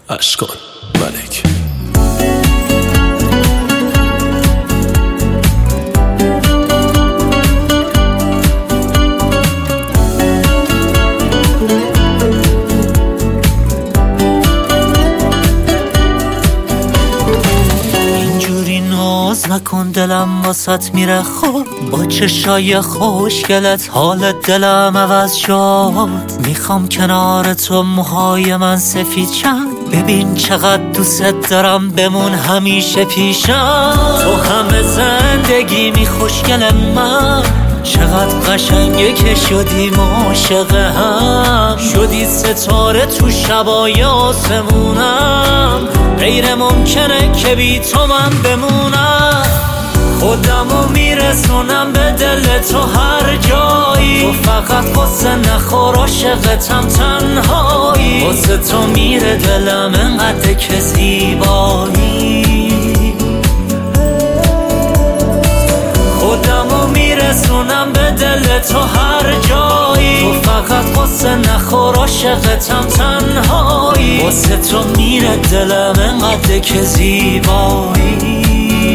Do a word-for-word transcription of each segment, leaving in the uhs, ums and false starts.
اشکان ملک. اینجوری ناز نکن، دلم واسط میره خوب. با چشای خوشگلت حال دلم عوض شد. میخوام کنار تو موهای من سفید چند. ببین چقدر دوست دارم، بمون همیشه پیشم. تو همه زندگی خوشگل من، چقدر قشنگه که شدیم عاشق هم. شدی ستاره تو شبای آسمونم، غیر ممکنه که بی تو من بمونم. خودمو میرسونم به دل تو هر جایی، تو فقط قصه نخور عاشقتم تنهایی. واسه تو میره دلم انقدر که زیبایی. خودمو میرسونم به دل تو هر جایی، تو فقط قصه نخور عاشقتم تنهایی. واسه تو میره دلم انقدر که زیبایی.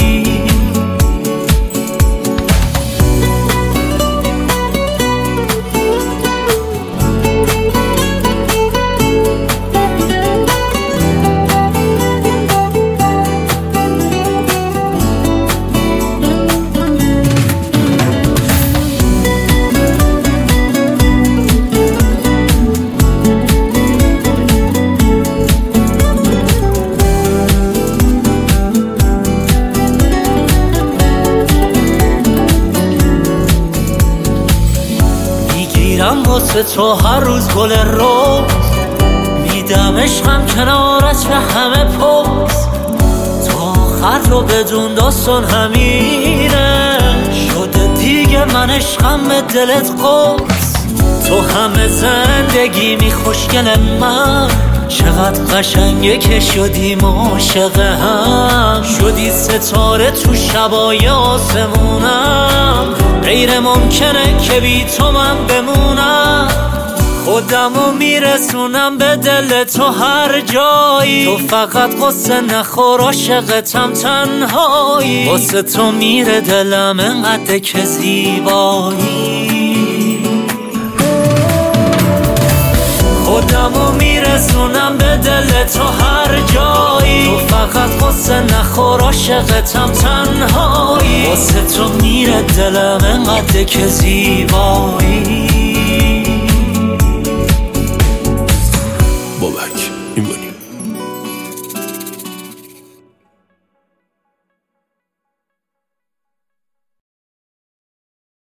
میرم واسه تو هر روز گل روز، میدم عشقم کنارت به همه پوز. تا آخر رو بدون داستان همینه، شده دیگه من عشقم به دلت قرص. تو همه زندگی می خوشگل من، چقدر قشنگه که شدیم عاشق هم. شدی ستاره تو شبای آسمونم، غیر ممکنه که بی تو من بمونم. خودمو میرسونم به دل تو هر جایی، تو فقط قصه نخور عاشقتم تنهایی. واسه تو میره دلم انقدر که زیبایی. خودمو میرسونم به دل تو هر جایی، تو فقط قصه نخور عاشقتم تنهایی. واسه تو میره دلم انقدر که زیبایی.